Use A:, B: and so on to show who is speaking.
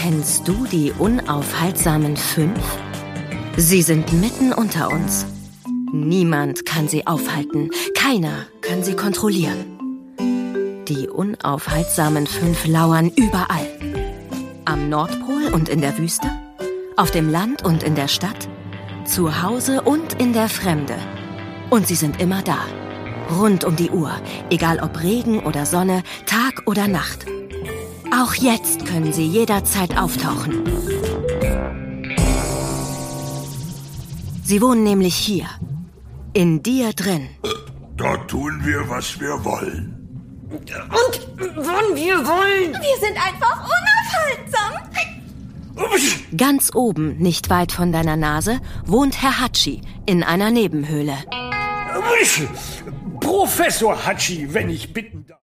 A: Kennst du die unaufhaltsamen 5? Sie sind mitten unter uns. Niemand kann sie aufhalten. Keiner kann sie kontrollieren. Die unaufhaltsamen 5 lauern überall. Am Nordpol und in der Wüste, auf dem Land und in der Stadt, zu Hause und in der Fremde. Und sie sind immer da, rund um die Uhr, egal ob Regen oder Sonne, Tag oder Nacht. Auch jetzt können sie jederzeit auftauchen. Sie wohnen nämlich hier, in dir drin.
B: Da tun wir, was wir wollen.
C: Und wann wir wollen.
D: Wir sind einfach unaufhaltsam.
A: Ganz oben, nicht weit von deiner Nase, wohnt Herr Hatschi in einer Nebenhöhle.
C: Professor Hatschi, wenn ich bitten darf.